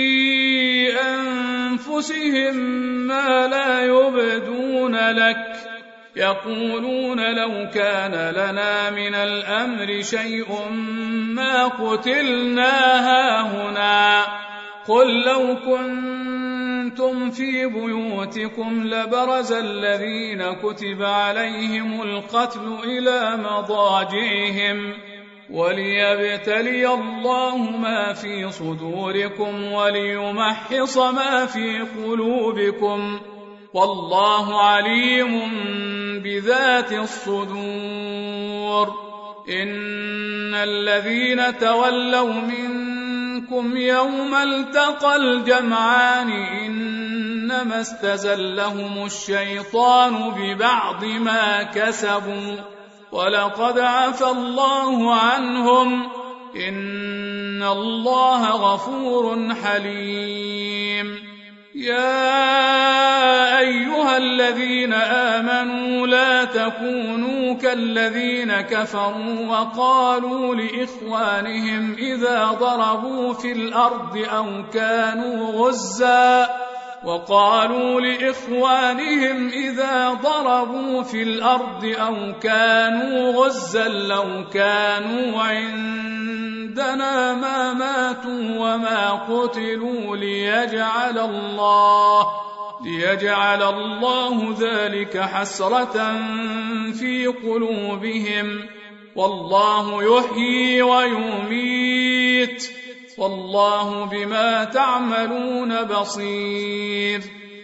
أنفسهم ما لا يبدون لك يقولون لو كان لنا من الأمر شيء ما قتلنا هاهنا قل لو كنتم في بيوتكم لبرز الذين كتب عليهم القتل إلى مضاجعهم وليبتلي الله ما في صدوركم وليمحص ما في قلوبكم والله عليم بذات الصدور إن الذين تولوا منكم يوم التقى الجمعان إنما استزلهم الشيطان ببعض ما كسبوا ولقد عفى الله عنهم إن الله غفور حليم يا أيها الذين آمنوا لا تكونوا كالذين كفروا وقالوا لإخوانهم إذا ضربوا في الأرض أو كانوا غزا وقالوا لإخوانهم إذا ضربوا في الأرض أو كانوا غزا لو كانوا عندنا ما ماتوا وما قتلوا ليجعل الله ليجعل الله ذلك حسرة في قلوبهم والله يحيي ويميت والله بما تعملون بصير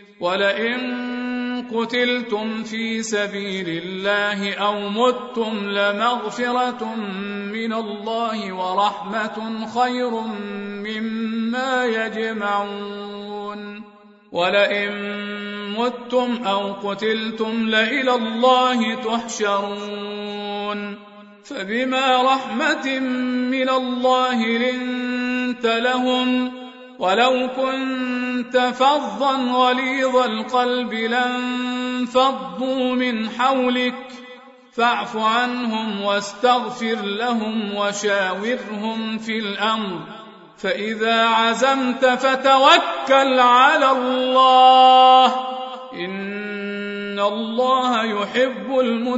ولئن قتلتم في سبيل الله أو متم لمغفرة من الله ورحمة خير مما يجمعون ولئن متم أو قتلتم لإلى الله تحشرون فبما رحمة من الله لنت لهم ولو كنت فظا غليظ القلب لانفضوا من حولك فاعف عنهم واستغفر لهم وشاورهم في الأمر فإذا عزمت فتوكل على الله إن الله يحب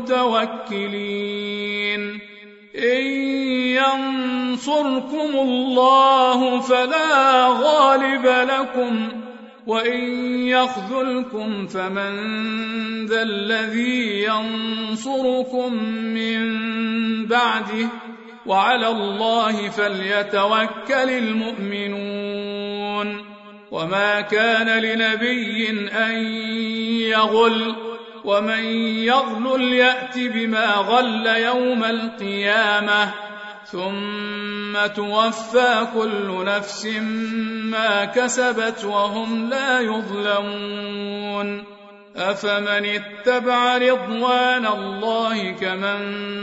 المتوكلين إن ينصركم الله فلا غالب لكم وإن يخذلكم فمن ذا الذي ينصركم من بعده وعلى الله فليتوكل المؤمنون وما كان لنبي أن يغل ومن يغلل يأت بما غل يوم القيامة ثم توفى كل نفس ما كسبت وهم لا يظلمون أفمن اتبع رضوان الله كمن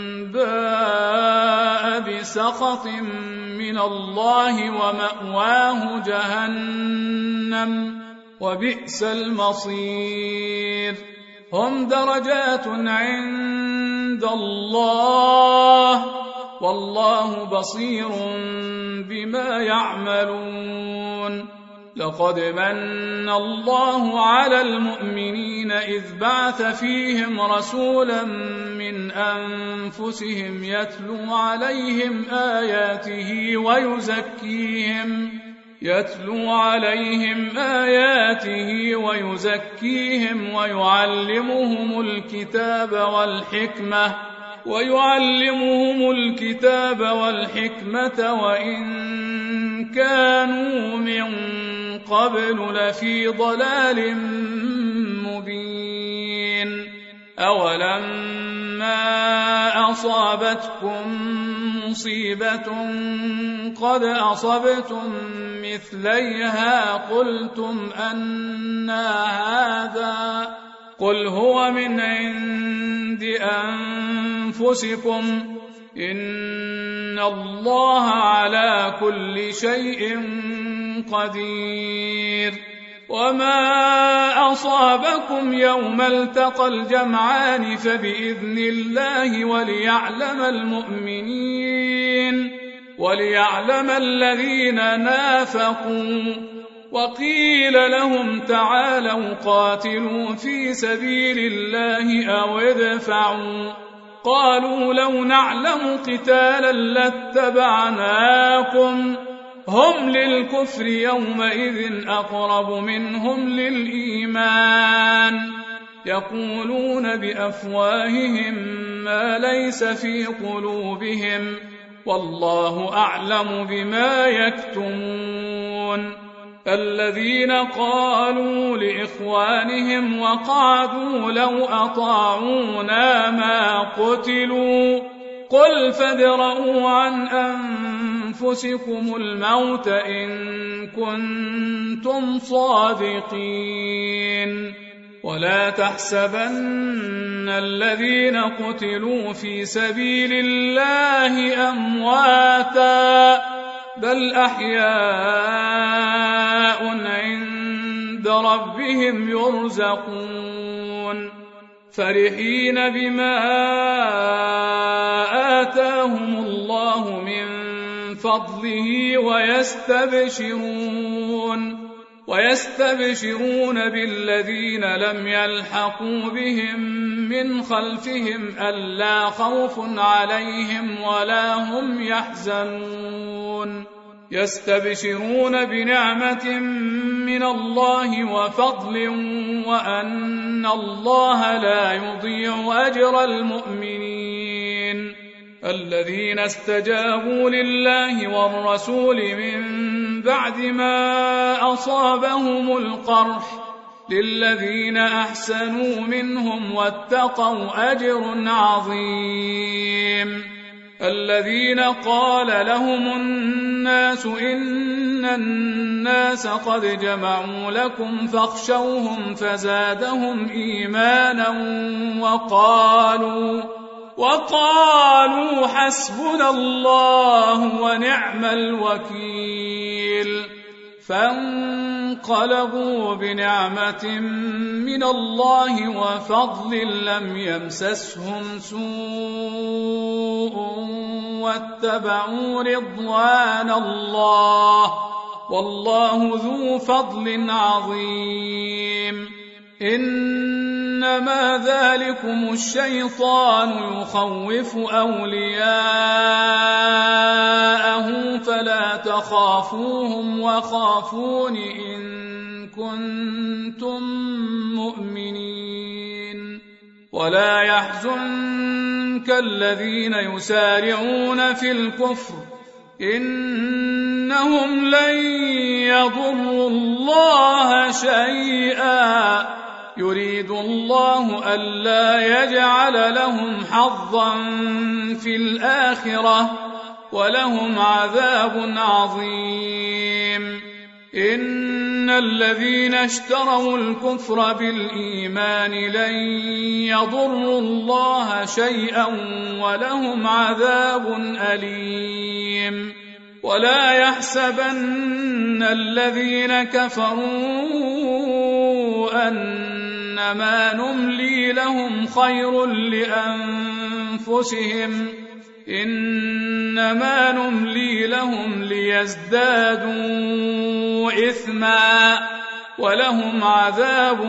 باء بسخط من الله ومأواه جهنم وبئس المصير هم درجات عند الله والله بصير بما يعملون لقد من الله على المؤمنين إذ بعث فيهم رسولا من أنفسهم يتلو عليهم آياته ويزكيهم يتلو عليهم آياته ويزكيهم ويعلمهم الكتاب والحكمة ويعلمهم الكتاب والحكمة وإن كانوا من قبل لفي ضلال مبين أولما أصابتكم مصيبة قد أصبتم مثليها قلتم أنى هذا قل هو من عند أنفسكم إن الله على كل شيء قدير وما أصابكم يوم التقى الجمعان فبإذن الله وليعلم المؤمنين وليعلم الذين نافقوا وقيل لهم تعالوا قاتلوا في سبيل الله أو ادفعوا قالوا لو نعلم قتالا لاتبعناكم هم للكفر يومئذ أقرب منهم للإيمان يقولون بأفواههم ما ليس في قلوبهم والله أعلم بما يكتمون الذين قالوا لإخوانهم وقعدوا لو أطاعونا ما قتلوا قل فادرءوا عن أنفسكم الموت إن كنتم صادقين ولا تحسبن الذين قتلوا في سبيل الله أمواتا بل أحياء عند ربهم يرزقون فرحين بما آتاهم الله من فضله ويستبشرون ويستبشرون بالذين لم يلحقوا بهم من خلفهم ألا خوف عليهم ولا هم يحزنون يستبشرون بنعمة من الله وفضل وأن الله لا يضيع أجر المؤمنين الذين استجابوا لله والرسول من بعد ما أصابهم القرح للذين أحسنوا منهم واتقوا أجر عظيم الذين قال لهم الناس إن الناس قد جمعوا لكم فاخشوهم فزادهم إيمانا وقالوا وقالوا حسبنا الله ونعم الوكيل فانقلبوا بنعمة من الله وفضل لم يمسسهم سوء واتبعوا رضوان الله والله ذو فضل عظيم إنما ذلكم الشيطان يخوف أولياءه فلا تخافوهم وخافون إن كنتم مؤمنين ولا يحزنك الذين يسارعون في الكفر إنهم لن يضروا الله شيئا يريد الله ألا يجعل لهم حظا في الآخرة ولهم عذاب عظيم. إن الذين اشتروا الكفر بالإيمان لن يضروا الله شيئا ولهم عذاب أليم. ولا يحسبن الذين كفروا أنما نملي لهم خير لأنفسهم، إنما نملي لهم ليزدادوا إثما ولهم عذاب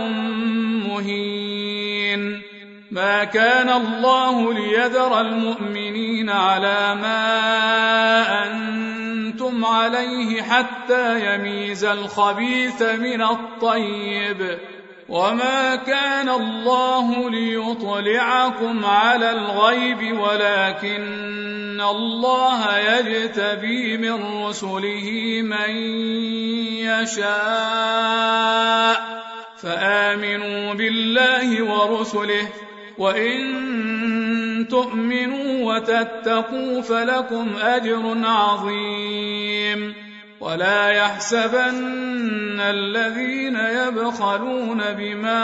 مهين. ما كان الله ليذر المؤمنين على ما أنتم عليه حتى يميز الخبيث من الطيب، وما كان الله ليطلعكم على الغيب ولكن الله يجتبي من رسله من يشاء، فآمنوا بالله ورسله، وإن تؤمنوا وتتقوا فلكم أجر عظيم. ولا يحسبن الذين يبخلون بما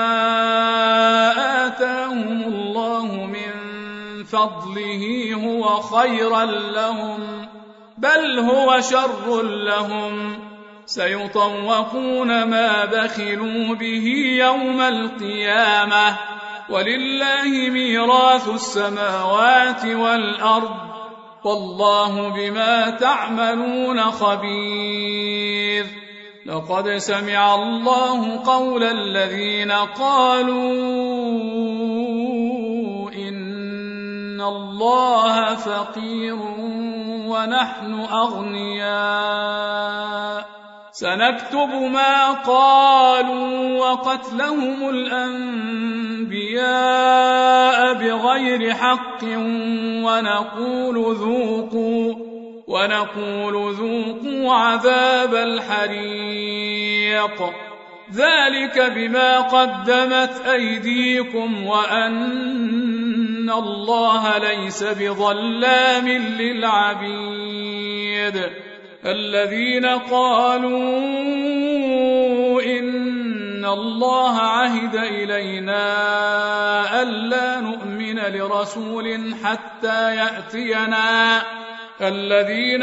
آتاهم الله من فضله هو خيرا لهم، بل هو شر لهم، سيطوقون ما بخلوا به يوم القيامة، ولله ميراث السماوات والأرض، والله بما تعملون خبير. لقد سمع الله قول الذين قالوا إن الله فقير ونحن أغنياء، سنكتب ما قالوا وقتلهم الأنبياء بغير حق ونقول ذوقوا ونقول ذوقوا عذاب الحريق، ذلك بما قدمت أيديكم وأن الله ليس بظلام للعبيد. الذين قالوا إن الله عهد إلينا ألا نؤمن لرسول حتى يأتينا الذين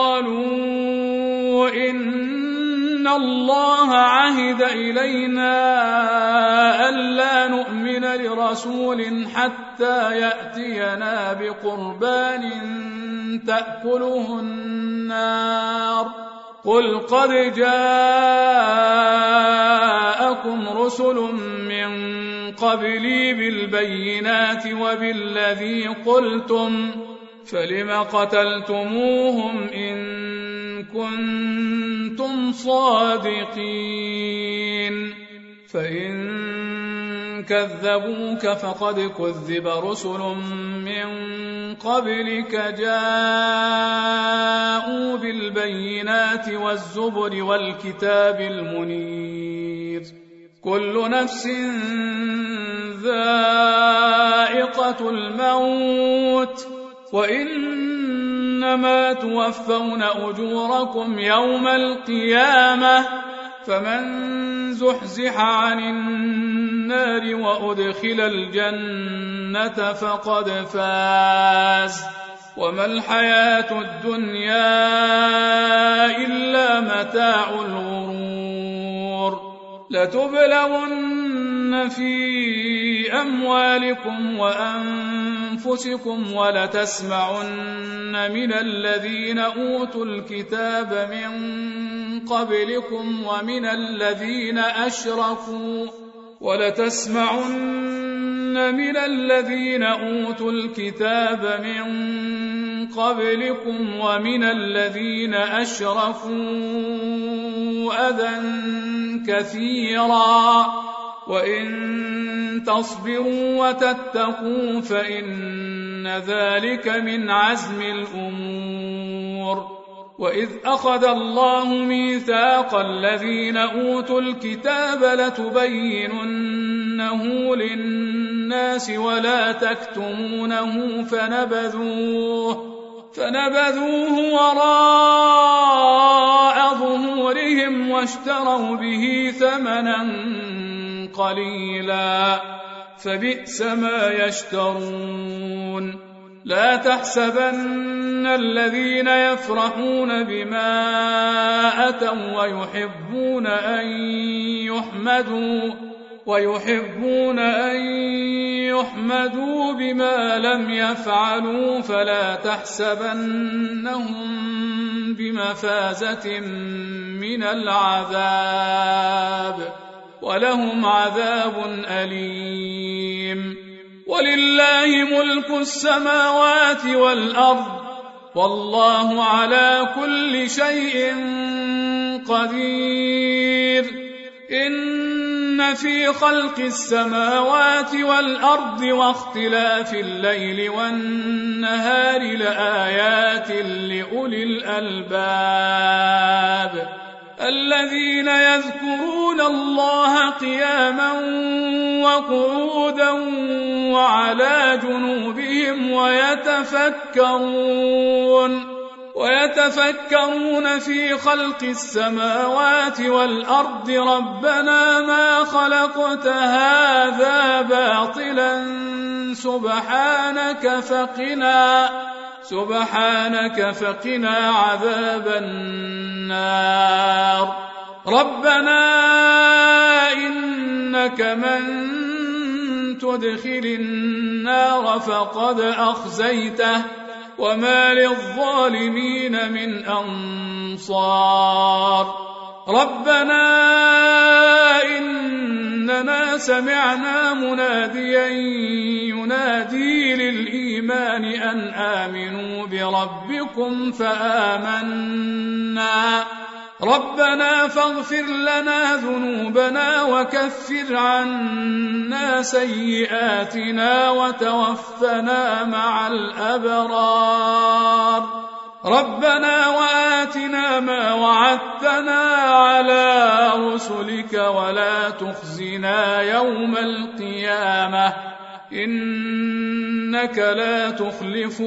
قالوا إن الله عهد إلينا ألا نؤمن لرسول حتى يأتينا بقربان تأكله النار، قل قد جاءكم رسل من قبلي بالبينات وبالذي قلتم، فلم قتلتموهم إن كنتم صادقين؟ فإن كذبوك فقد كذب رسل من قبلك جاءوا بالبينات والزبر والكتاب المنير. كل نفس ذائقة الموت، وإنما توفون أجوركم يوم القيامة، فمن زحزح عن النار وأدخل الجنة فقد فاز، وما الحياة الدنيا إلا متاع الغرور. لتبلون في أموالكم وأنفسكم ولتسمعن من الذين أوتوا الكتاب من قبلكم ومن الذين أشركوا ولتسمعن من الذين أوتوا الكتاب من قبلكم ومن الذين أشركوا أذى كثيرا، وإن تصبروا وتتقوا فإن ذلك من عزم الأمور. وإذ أخذ الله ميثاق الذين أوتوا الكتاب لتبيننه للناس ولا تكتمونه فنبذوه فنبذوه وراء ظهورهم واشتروا به ثمنا قليلا فبئس ما يشترون لا تحسبن الذين يفرحون بما أتوا ويحبون أن يحمدوا ويحبون أن يحمدوا بما لم يفعلوا فلا تحسبنهم بمفازة من العذاب ولهم عذاب أليم ولله ملك السماوات والأرض والله على كل شيء قدير إن في خلق السماوات والأرض واختلاف الليل والنهار لآيات لأولي الألباب الذين يذكرون الله قياما وقعودا وعلى جنوبهم ويتفكرون ويتفكرون في خلق السماوات والأرض ربنا ما خلقت هذا باطلا سبحانك فقنا سبحانك فقنا عذاب النار ربنا إنك من تدخل النار فقد أخزيته وما للظالمين من أنصار ربنا إننا سمعنا مناديا ينادي للإيمان أن آمنوا بربكم فآمنا ربنا فاغفر لنا ذنوبنا وكفر عنا سيئاتنا وتوفنا مع الأبرار ربنا وآتنا ما وعدتنا على رسلك ولا تخزنا يوم القيامة إنك لا تخلف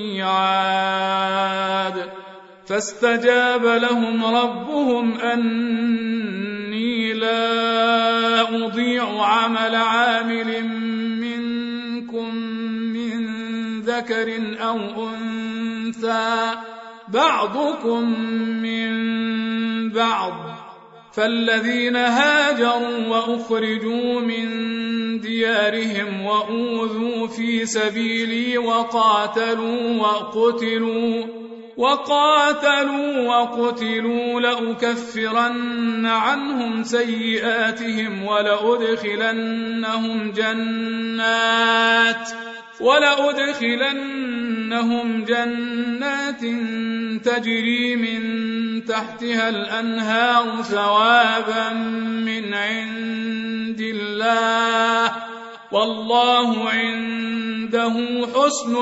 الميعاد فاستجاب لهم ربهم أني لا أضيع عمل عامل منكم من ذكر أو أنثى بعضكم من بعض فالذين هاجروا وأخرجوا من ديارهم وأوذوا في سبيلي وقاتلوا وقتلوا وقاتلوا وقتلوا لأكفرن عنهم سيئاتهم ولأدخلنهم جنات ولأدخلنهم جنات تجري من تحتها الأنهار ثوابا من عند الله والله عنده حسن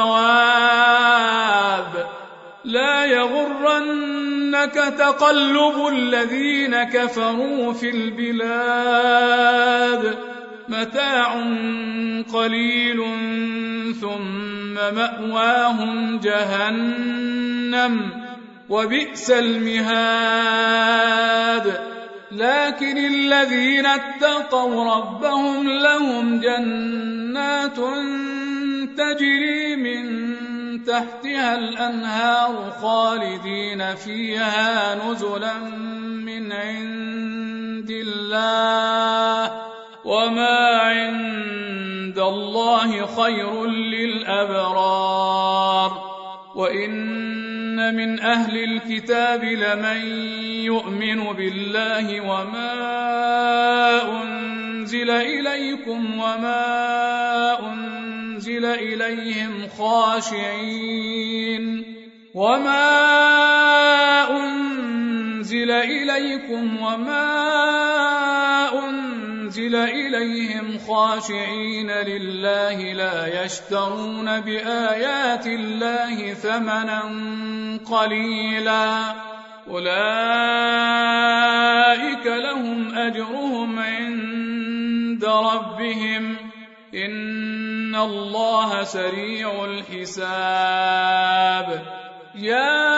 الثواب لا يغرنك تقلب الذين كفروا في البلاد متاع قليل ثم مأواهم جهنم وبئس المهاد لكن الذين اتقوا ربهم لهم جنات تجري من تحتها الأنهار خالدين فيها نزلا من عند الله وما عند الله خير للأبرار وإن من أهل الكتاب لمن يؤمن بالله وما أنزل إليكم وما أنزل إليهم خاشعين وما أنزل إليكم وما أنزل إليهم خاشعين لله لا يشترون بآيات الله ثمنا قليلا أولئك لهم أجرهم عند ربهم إن إن الله سريع الحساب. يا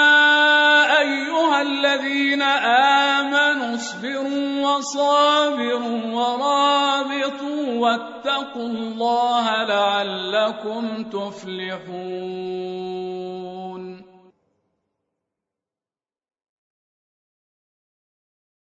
أيها الذين آمنوا اصبروا وصابروا ورابطوا واتقوا الله لعلكم تفلحون.